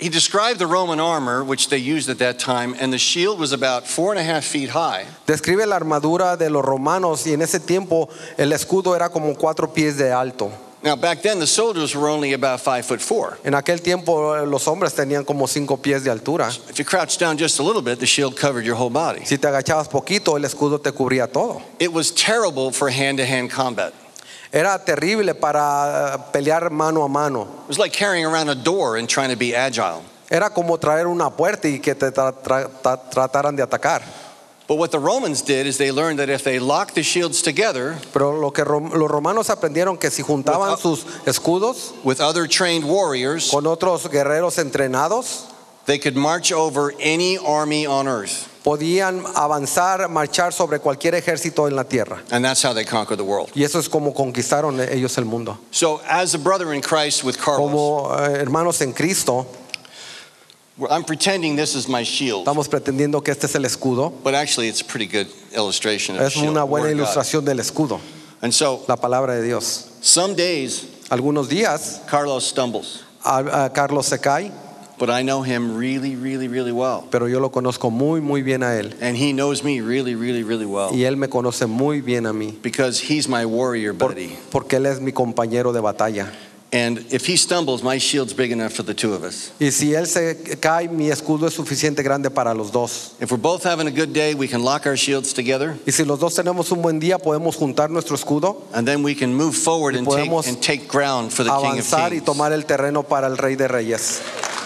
he described the Roman armor, which they used at that time, and the shield was about 4.5 feet high. Describe la armadura de los romanos y en ese tiempo el escudo era como 4 pies de alto. Now, back then, the soldiers were only about 5'4". En aquel tiempo los hombres tenían como 5 pies de altura. If you crouched down just a little bit, the shield covered your whole body. Si te agachabas poquito, el escudo te cubría todo. It was terrible for hand-to-hand combat. Era terrible para pelear mano a mano. It was like carrying around a door and trying to be agile. Era como traer una puerta y que te trataran de atacar. But what the Romans did is they learned that if they locked the shields together Pero lo que los romanos aprendieron que si juntaban sus escudos with other trained warriors, con otros guerreros entrenados, they could march over any army on earth. podían avanzar, marchar sobre cualquier ejército en la tierra. And that's how they conquered the world. Y eso es como conquistaron ellos el mundo. So as a brother in Christ with Carlos, Como hermanos en Cristo, I'm pretending this is my shield, estamos pretendiendo que este es el escudo. but actually it's a pretty good illustration of the Es shield. una the buena Word of God. ilustración del escudo, And so la palabra de Dios. some days Algunos días Carlos stumbles, a Carlos se cae, but I know him really, really, really well. pero yo lo conozco muy bien a él. And he knows me really, really, really well. Y él me conoce muy bien a mí, Because he's my warrior buddy. porque él es mi compañero de batalla. And if he stumbles, my shield's big enough for the two of us. Y si él se cae, mi escudo es suficiente grande para los dos. If we're both having a good day, we can lock our shields together, Y si los dos tenemos un buen día, podemos juntar nuestro escudo, and then we can move forward and podemos take ground for the King of avanzar y Kings. tomar el terreno para el Rey de Reyes.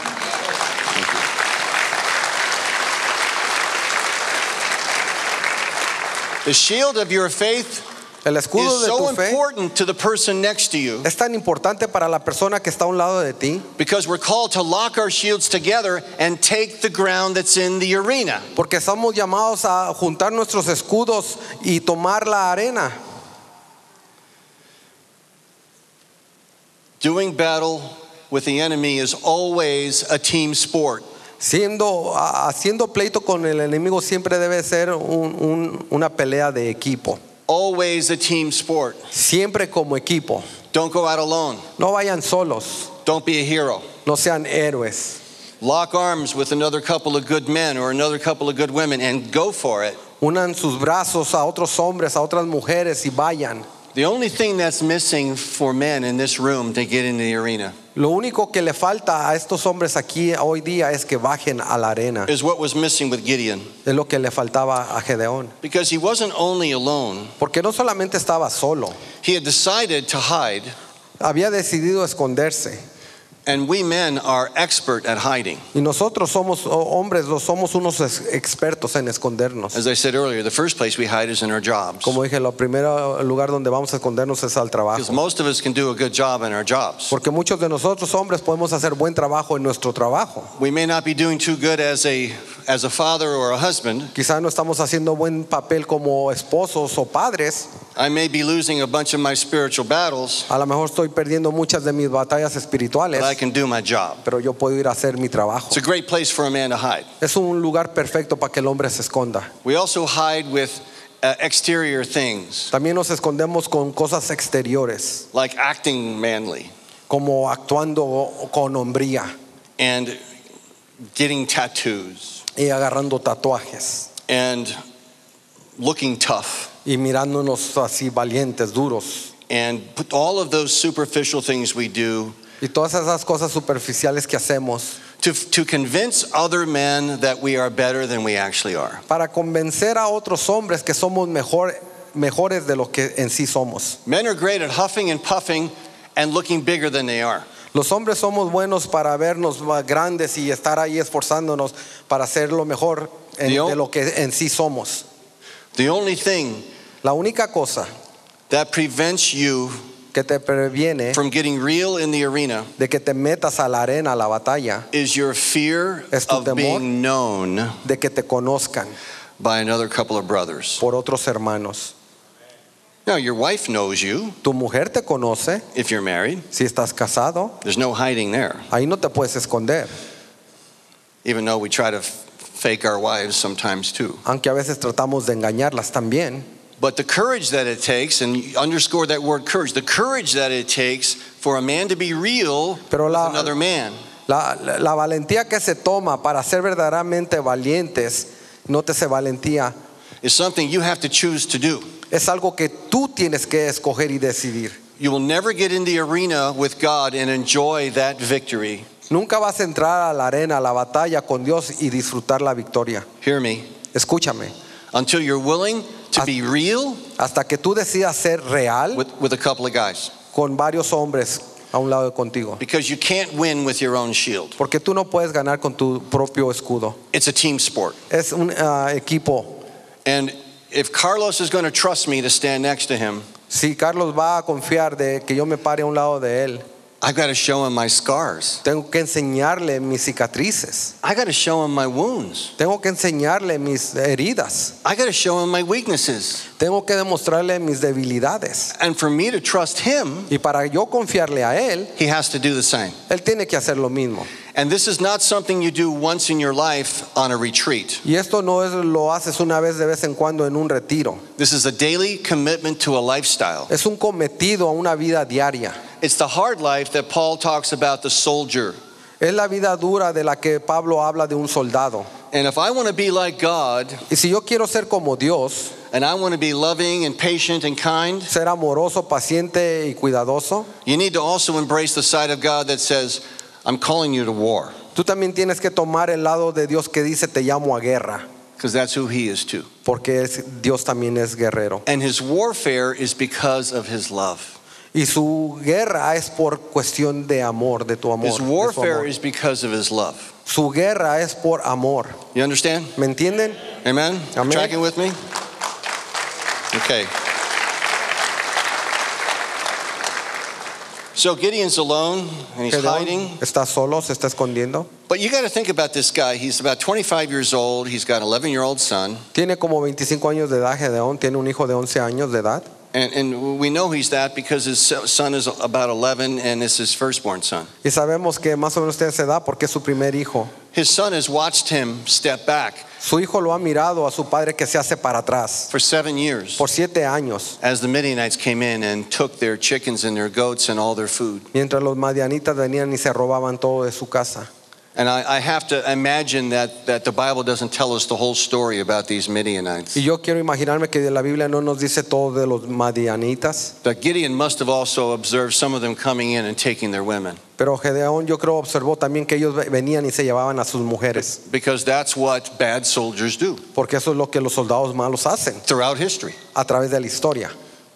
The shield of your faith El escudo is de so tu fe important to the person next to you, es tan importante para la persona que está a un lado de ti, because we're called to lock our shields together and take the ground that's in the arena. porque estamos llamados a juntar nuestros escudos y tomar la arena. Doing battle with the enemy is always a team sport. Haciendo pleito con el enemigo siempre debe ser una pelea de equipo. Always a team sport. Siempre como equipo. Don't go out alone. No vayan solos. Don't be a hero. No sean héroes. Lock arms with another couple of good men or another couple of good women and go for it. Unan sus brazos a otros hombres, a otras mujeres y vayan. The only thing that's missing for men in this room to get into the arena Lo único que le falta a estos hombres aquí hoy día es que bajen a la arena. is what was missing with Gideon. Es lo que le faltaba a Gedeón. Because he wasn't only alone, Porque no solamente estaba solo, he had decided to hide. había decidido esconderse. And we men are expert at hiding. Y nosotros somos hombres, somos unos expertos en escondernos. As I said earlier, the first place we hide is in our jobs. Como dije, el primer lugar donde vamos a escondernos es al Because trabajo. most of us can do a good job in our jobs. Porque muchos de nosotros hombres podemos hacer buen trabajo en nuestro trabajo. We may not be doing too good as a father or a husband. Quizás no estamos haciendo buen papel como esposos o padres. I may be losing a bunch of my spiritual battles, A lo mejor estoy perdiendo muchas de mis batallas espirituales, but I can do my job. pero yo puedo ir a hacer mi trabajo. It's a great place for a man to hide. Es un lugar perfecto para que el hombre se esconda. We also hide with exterior things, También nos escondemos con cosas exteriores, like acting manly como actuando con hombría and getting tattoos y agarrando tatuajes and looking tough y mirándonos así valientes, duros. and put all of those superficial things we do Y todas esas cosas superficiales que hacemos to convince other men that we are better than we actually are. para convencer a otros hombres que somos mejores de lo que en sí somos. Men are great at huffing and puffing and looking bigger than they are. Los hombres somos buenos para vernos más grandes y estar ahí esforzándonos para hacer lo mejor de lo que en sí somos. The only thing La única cosa that prevents you que te previene from getting real in the arena de que te metas a la arena, a la batalla, is your fear Es tu of temor. being known de que te conozcan by another couple of brothers. por otros hermanos. Now, your wife knows you Tu mujer te conoce if you're married. si estás casado. There's no hiding there, Ahí no te puedes esconder, even though we try to fake our wives sometimes too. aunque a veces tratamos de engañarlas también. But the courage that it takes, and you underscore that word courage, the courage that it takes for a man to be real Pero with la- another man La valentía que se toma para ser verdaderamente valientes, nótese valentía, is something you have to choose to do. es algo que tú tienes que escoger y decidir. You will never get in the arena with God and enjoy that victory. Nunca vas a entrar a la arena, a la batalla con Dios y disfrutar la victoria. Hear me. Escúchame, Until you're willing to be real hasta que tú decidas ser real with a couple of guys. con varios hombres a un lado de contigo. Because you can't win with your own shield. Porque tú no puedes ganar con tu propio escudo. It's a team sport. Es un equipo. And if Carlos is going to trust me to stand next to him, Si Carlos va a confiar de que yo me pare a un lado de él, I've got to show him my scars. tengo que enseñarle mis cicatrices. I got to show him my wounds. Tengo que enseñarle mis heridas. I got to show him my weaknesses. Tengo que demostrarle mis debilidades. And for me to trust him, Y para yo confiarle a él, he has to do the same. él tiene que hacer lo mismo. And this is not something you do once in your life on a retreat. Y esto no es lo haces una vez de vez en cuando en un retiro. This is a daily commitment to a lifestyle. Es un cometido a una vida diaria. It's the hard life that Paul talks about the soldier. Es la vida dura de la que Pablo habla de un soldado. And if I want to be like God, Y si yo quiero ser como Dios, and I want to be loving and patient and kind, ser amoroso, paciente y cuidadoso, you need to also embrace the side of God that says, I'm calling you to war. tú también tienes que tomar el lado de Dios que dice te llamo a guerra, Because that's who he is too. porque Dios también es guerrero. And his warfare is because of his love. Y su guerra es por cuestión de amor, de tu amor. His de su warfare amor. is because of his love. Su guerra es por amor. You understand? ¿Me entienden? Amen? Amen. Tracking with me? Okay. So Gideon's alone and he's Gedeón hiding. está solo, se está escondiendo. But you got to think about this guy. He's about 25 years old. He's got an 11-year-old son. Tiene como 25 años de edad, Gedeón. Tiene un hijo de 11 años de edad. And we know he's that because his son is about 11 and it's his firstborn son. Y sabemos que más o menos tiene esa edad porque es su primer hijo. His son has watched him step back Su hijo lo ha mirado a su padre que se hace para atrás for 7 years por 7 años. as the Midianites came in and took their chickens and their goats and all their food. Mientras los madianitas venían y se robaban todo de su casa. And I have to imagine that the Bible doesn't tell us the whole story about these Midianites. Y yo quiero imaginarme que la Biblia no nos dice todo de los madianitas. That Gideon must have also observed some of them coming in and taking their women. Pero Gedeón yo creo observó también que ellos venían y se llevaban a sus mujeres. Because that's what bad soldiers do Porque eso es lo que los soldados malos hacen throughout history. a través de la historia.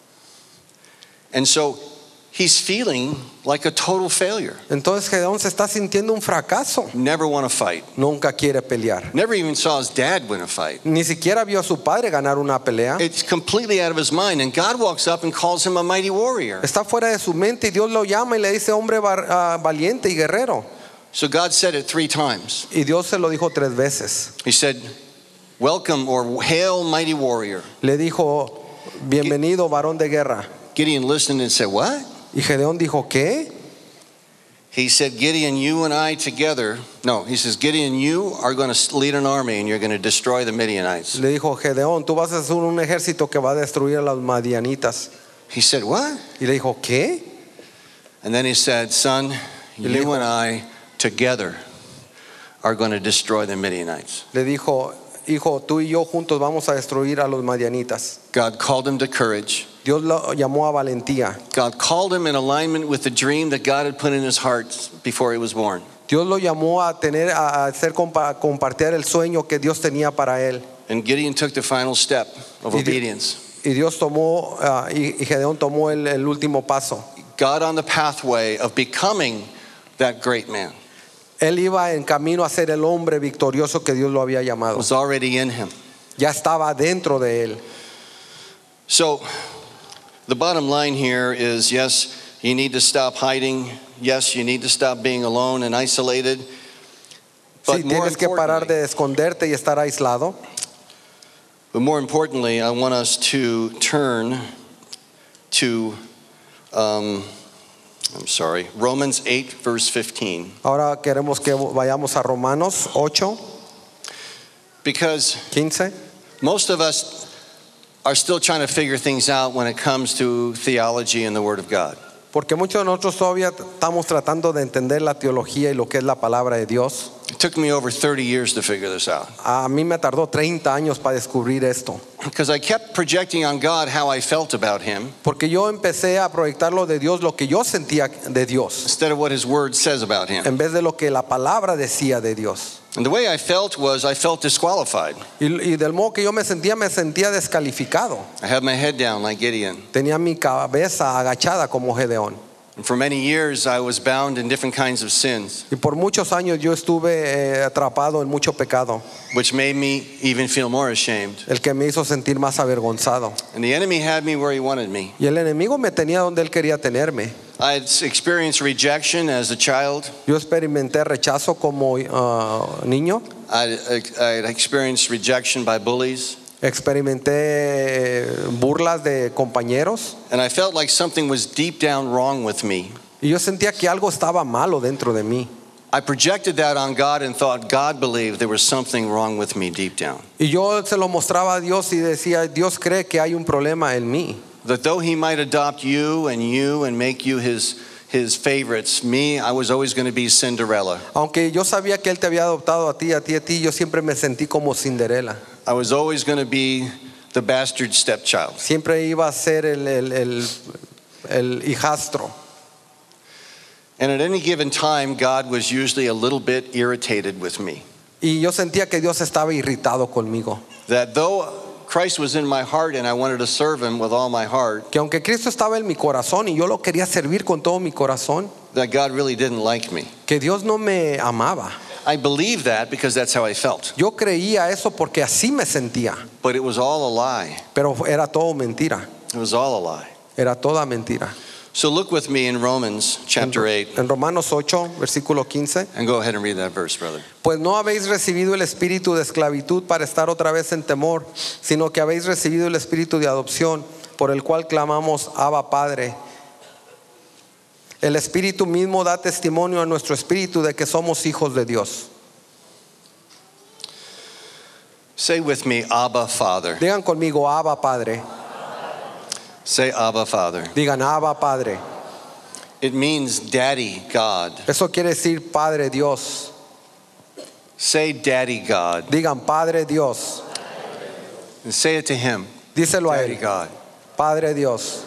And so he's feeling like a total failure. Entonces Gedeón se está sintiendo un fracaso. Never want to fight. Nunca quiere pelear. Never even saw his dad win a fight. Ni siquiera vio a su padre ganar una pelea. It's completely out of his mind. And God walks up and calls him a mighty warrior. Está fuera de su mente y Dios lo llama y le dice hombre valiente y guerrero. So God said it 3 times. Y Dios se lo dijo 3 veces. He said, welcome or hail mighty warrior. Le dijo, bienvenido varón de guerra. Gideon listened and said, what? Y Gedeón dijo, ¿qué? He said, Gideon, you and I together. No, he says, Gideon, you are going to lead an army and you're going to destroy the Midianites. Le dijo, Gedeón, tú vas a hacer un ejército que va a destruir a los madianitas. He said, what? Y le dijo, ¿qué? And then he said, son, you and I together are going to destroy the Midianites. Le dijo, hijo, tú y yo juntos vamos a destruir a los madianitas. God called him to courage. Dios lo llamó a valentía. God called him in alignment with the dream that God had put in his heart before he was born. Dios lo llamó a tener, a hacer compartir el sueño que Dios tenía para él. And Gideon took the final step of obedience. Y Dios tomó, y Gedeón tomó el último paso. God on the pathway of becoming that great man Él iba en camino a ser el hombre victorioso que Dios lo había llamado. was already in him. Ya estaba dentro de él. So the bottom line here is, yes, you need to stop hiding. Yes, you need to stop being alone and isolated. Sí, tienes que parar de esconderte y estar aislado. But more importantly, I want us to turn to Romans 8 verse 15. Ahora queremos que vayamos a Romanos 8, Because 15. most of us are still trying to figure things out when it comes to theology and the Word of God. Porque muchos de nosotros todavía estamos tratando de entender la teología y lo que es la palabra de Dios. It took me over 30 years to figure this out. A mí me tardó 30 años para descubrir esto. Because I kept projecting on God how I felt about Him Porque yo empecé a proyectarlo de Dios, lo que yo sentía de Dios, instead of what His Word says about Him. en vez de lo que la palabra decía de Dios. And the way I felt was I felt disqualified. Y del modo que yo me sentía descalificado. I had my head down like Gideon. Tenía mi cabeza agachada como Gedeón. And for many years I was bound in different kinds of sins, Y por muchos años yo estuve atrapado en mucho pecado, which made me even feel more ashamed. el que me hizo sentir más avergonzado. And the enemy had me where he wanted me. Y el enemigo me tenía donde él quería tenerme. I had experienced rejection as a child. Yo experimenté rechazo como niño, I had experienced rejection by bullies. experimenté burlas de compañeros And I felt like something was deep down wrong with me. y yo sentía que algo estaba malo dentro de mí. I projected that on God and thought God believed there was something wrong with me deep down. Y yo se lo mostraba a Dios y decía, Dios cree que hay un problema en mí. That though He might adopt you and make you His favorites, me, I was always going to be Cinderella. Aunque yo sabía que Él te había adoptado a ti, yo siempre me sentí como Cinderela. I was always going to be the bastard stepchild. Siempre iba a ser el hijastro. And at any given time, God was usually a little bit irritated with me. Y yo sentía que Dios estaba irritado conmigo. That though Christ was in my heart and I wanted to serve Him with all my heart, Que aunque Cristo estaba en mi corazón y yo lo quería servir con todo mi corazón, that God really didn't like me. que Dios no me amaba. I believed that because that's how I felt. Yo creía eso porque así me sentía. But it was all a lie. Pero era todo mentira. It was all a lie. Era toda mentira. So look with me in Romans chapter 8 En Romanos 8, versículo 15. and go ahead and read that verse, brother. Pues no habéis recibido el espíritu de esclavitud para estar otra vez en temor, sino que habéis recibido el espíritu de adopción, por el cual clamamos, Abba, Padre. El espíritu mismo da testimonio a nuestro espíritu de que somos hijos de Dios. Say with me, Abba, Father. Digan conmigo, Abba, Padre. Say Abba, Father. Digan, Abba, Padre. It means Daddy God. Eso quiere decir Padre Dios. Say Daddy God. Digan, Padre Dios. And say it to Him. Díselo a Daddy Él. God. Padre Dios.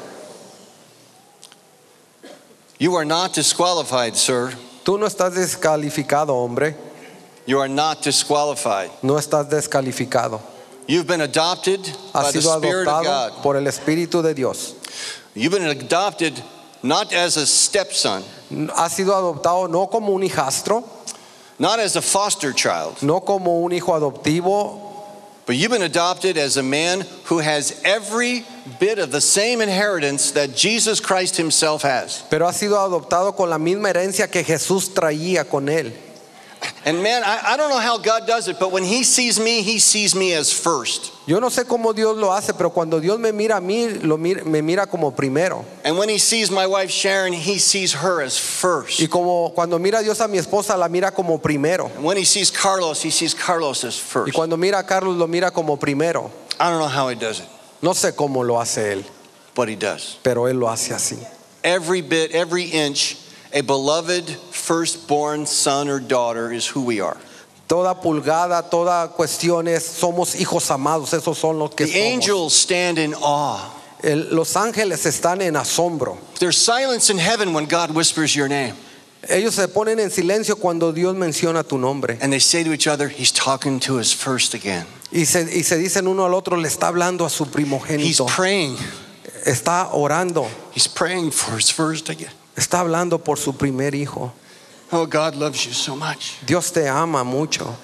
You are not disqualified, sir. Tú no estás descalificado, hombre. You are not disqualified. No estás descalificado. You've been adopted by Has the sido Spirit of adoptado God. por el Espíritu de Dios. You've been adopted not as a stepson, Ha sido adoptado no como un hijastro, not as a foster child, no como un hijo adoptivo, but you've been adopted as a man who has every bit of the same inheritance that Jesus Christ Himself has. pero ha sido adoptado con la misma herencia que Jesús traía con él. And man, I don't know how God does it, but when He sees me as first. Yo no sé cómo Dios lo hace, pero cuando Dios me mira a mí, me mira como primero. And when He sees my wife Sharon, He sees her as first. Y como cuando mira a Dios a mi esposa, la mira como primero. And when He sees Carlos, He sees Carlos as Y first. cuando mira a Carlos, lo mira como primero. I don't know how He does it, No sé cómo lo hace él, but He does. pero él lo hace así. Every bit, every inch, a beloved firstborn son or daughter is who we are. Toda pulgada, toda cuestión es, somos hijos amados, esos son los que The somos. angels stand in awe. Los ángeles están en asombro. There's silence in heaven when God whispers your name. Ellos se ponen en silencio cuando Dios menciona tu nombre. And they say to each other, He's talking to us first again. Y se dicen uno al otro, le está hablando a su He's primogénito. praying. Está orando. He's praying for His first again. Está hablando por su primer hijo. Oh, God loves you so much. Dios te ama mucho.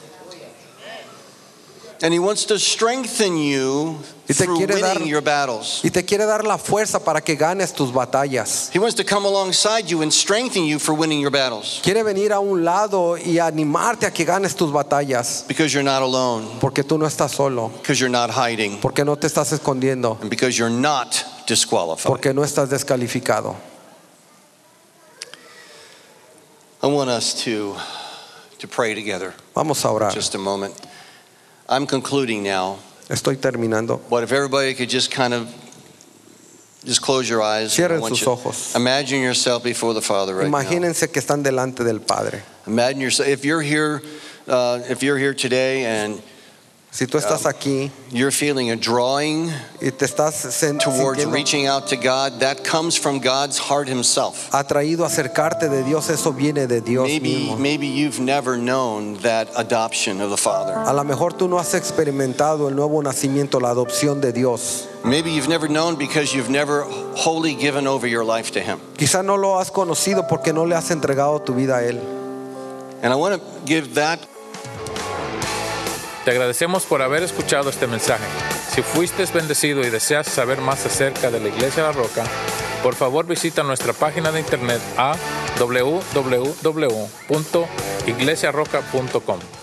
And He wants to strengthen you Y te through quiere dar- winning your battles. Y te quiere dar la fuerza para que ganes tus batallas. He wants to come alongside you and strengthen you for winning your battles. Quiere venir a un lado y animarte a que ganes tus batallas. Because you're not alone. Porque tú no estás solo. Because you're not hiding. Porque no te estás escondiendo. And because you're not disqualified. Porque no estás descalificado. I want us to pray together. Vamos a orar. Just a moment. I'm concluding now. Estoy terminando. But if everybody could just kind of Just close your eyes. Cierren I want sus you- ojos. Imagine yourself before the Father right now. Imagínense que están delante del Padre. Imagine yourself. If you're here today and Si tú estás aquí you're feeling a drawing y te estás towards sintiendo reaching out to God, that comes from God's heart Himself. atraído a acercarte de Dios, eso viene de Dios mismo. Maybe you've never known that adoption of the Father. A lo mejor tú no has experimentado el nuevo nacimiento, la adopción de Dios. Maybe you've never known because you've never wholly given over your life to Him. Quizá no lo has conocido porque no le has entregado tu vida a Él. And I want to give that. Te agradecemos por haber escuchado este mensaje. Si fuiste bendecido y deseas saber más acerca de la Iglesia La Roca, por favor visita nuestra página de internet a www.iglesiarroca.com.